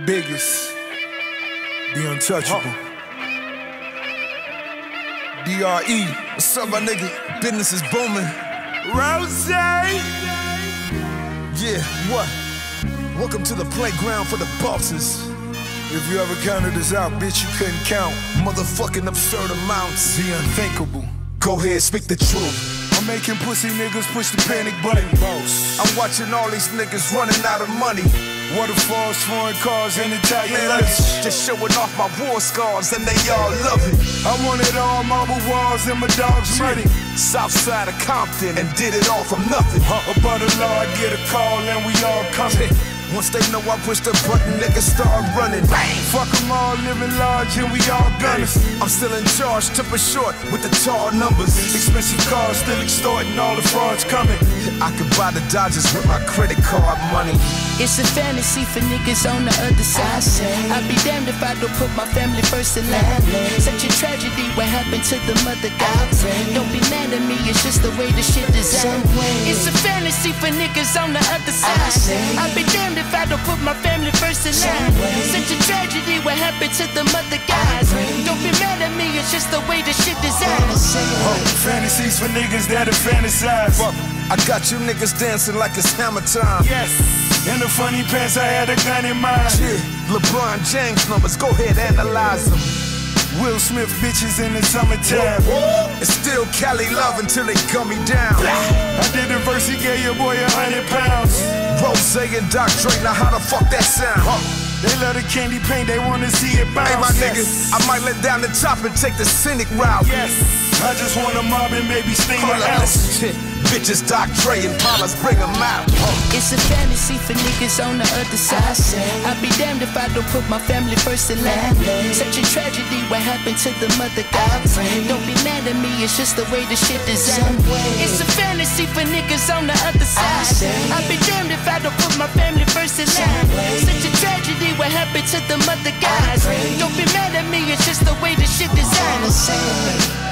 biggest, the untouchable. DRE, what's up, my nigga? Business is booming. Rose! Yeah, what? Welcome to the playground for the bosses. If you ever counted us out, bitch, you couldn't count. Motherfucking absurd amounts. The unthinkable. Go ahead, speak the truth. I'm making pussy niggas push the panic button. I'm watching all these niggas running out of money. Waterfalls, foreign cars, and Italian luggage. Just showing off my war scars, and they all love it. I wanted all marble walls and my dogs running. South side of Compton, and did it all from nothing. About a law, I get a call, and we all coming. Once they know I push the button, niggas start running. Fuck them all, living large, and we all gunners. I'm still in charge, triple short with the tall numbers. Expensive cars, still extorting, all the frauds coming. I could buy the Dodgers with my credit card money. It's a fantasy for niggas on the other side. I'd be damned if I don't put my family first in line. Such a tragedy, what happened to the mother gods? Don't be mad at me, it's just the way the shit designed. It's a fantasy for niggas on the other side. I'd be damned if I don't put my family first in line. Such a tragedy, what happened to the mother gods? Don't be mad at me, it's just the way the shit designed. Fantasies for niggas that'll fantasize. Fuck, I got you niggas dancing like it's hammer time. Yes. In the funny pants, I had a gun in mind. Yeah, LeBron James numbers, go ahead, analyze them. Will Smith bitches in the summertime. It's still Cali love until they gun me down. I did the verse, he gave your boy 100 pounds. Rose and Doc Dre, now how the fuck that sound? They love the candy paint, they wanna see it bounce. Hey my nigga, I might let down the top and take the scenic route. Yes, I just want a mob and maybe steam a house. Bitches, Doc Dre and Paula's, bring them out. It's a fantasy for niggas on the other side. I'd be damned if I don't put my family first in line. Such a tragedy, what happened to the mother gods? Don't be mad at me, it's just the way the shit designed. It's a fantasy for niggas on the other side. I'd be damned if I don't put my family first in line. Such a tragedy, what happened to the mother gods? Don't be mad at me, it's just the way the shit designed.